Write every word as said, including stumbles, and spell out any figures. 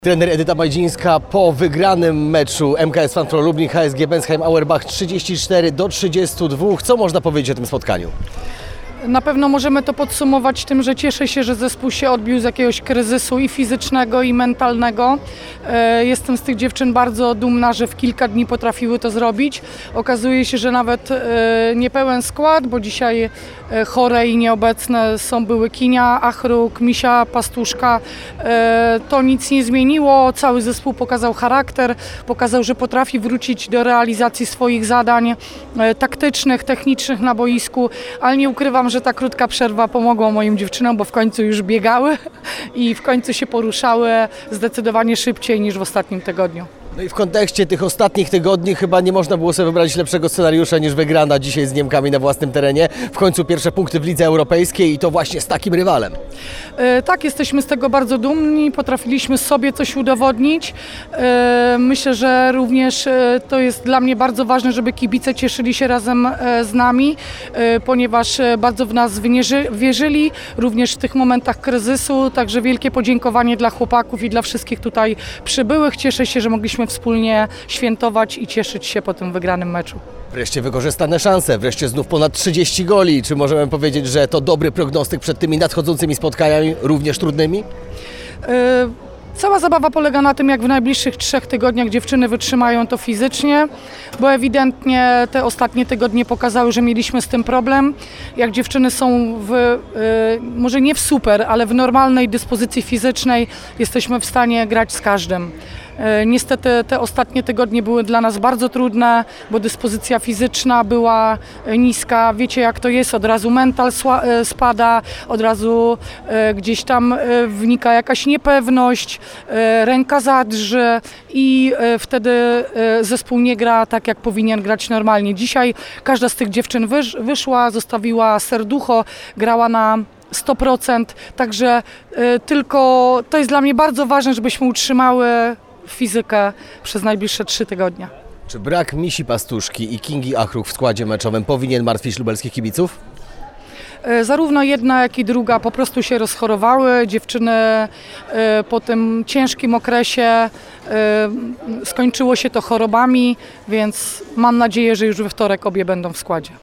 Trener Edyta Majdzińska po wygranym meczu M K S Fanpro Lublin H S G Bensheim Auerbach trzydzieści cztery do trzydziestu dwóch. Co można powiedzieć o tym spotkaniu? Na pewno możemy to podsumować tym, że cieszę się, że zespół się odbił z jakiegoś kryzysu i fizycznego, i mentalnego. Jestem z tych dziewczyn bardzo dumna, że w kilka dni potrafiły to zrobić. Okazuje się, że nawet niepełen skład, bo dzisiaj chore i nieobecne są były Kinia, Achruk, Misia, Pastuszka. To nic nie zmieniło. Cały zespół pokazał charakter, pokazał, że potrafi wrócić do realizacji swoich zadań taktycznych, technicznych na boisku, ale nie ukrywam, że ta krótka przerwa pomogła moim dziewczynom, bo w końcu już biegały i w końcu się poruszały zdecydowanie szybciej niż w ostatnim tygodniu. No i w kontekście tych ostatnich tygodni chyba nie można było sobie wybrać lepszego scenariusza niż wygrana dzisiaj z Niemkami na własnym terenie. W końcu pierwsze punkty w Lidze Europejskiej i to właśnie z takim rywalem. E, tak, jesteśmy z tego bardzo dumni, potrafiliśmy sobie coś udowodnić. E, myślę, że również e, to jest dla mnie bardzo ważne, żeby kibice cieszyli się razem e, z nami, e, ponieważ e, bardzo w nas wnierzy, wierzyli, również w tych momentach kryzysu. Także wielkie podziękowanie dla chłopaków i dla wszystkich tutaj przybyłych. Cieszę się, że mogliśmy wspólnie świętować i cieszyć się po tym wygranym meczu. Wreszcie wykorzystane szanse, wreszcie znów ponad trzydzieści goli. Czy możemy powiedzieć, że to dobry prognostyk przed tymi nadchodzącymi spotkaniami, również trudnymi? Yy, Cała zabawa polega na tym, jak w najbliższych trzech tygodniach dziewczyny wytrzymają to fizycznie, bo ewidentnie te ostatnie tygodnie pokazały, że mieliśmy z tym problem. Jak dziewczyny są w, yy, może nie w super, ale w normalnej dyspozycji fizycznej, jesteśmy w stanie grać z każdym. Niestety te ostatnie tygodnie były dla nas bardzo trudne, bo dyspozycja fizyczna była niska. Wiecie, jak to jest, od razu mental spada, od razu gdzieś tam wnika jakaś niepewność, ręka zadrży i wtedy zespół nie gra tak, jak powinien grać normalnie. Dzisiaj każda z tych dziewczyn wysz, wyszła, zostawiła serducho, grała na sto procent, także tylko to jest dla mnie bardzo ważne, żebyśmy utrzymały fizykę przez najbliższe trzy tygodnie. Czy brak Misi Pastuszki i Kingi Achruk w składzie meczowym powinien martwić lubelskich kibiców? Zarówno jedna, jak i druga po prostu się rozchorowały. Dziewczyny po tym ciężkim okresie skończyło się to chorobami, więc mam nadzieję, że już we wtorek obie będą w składzie.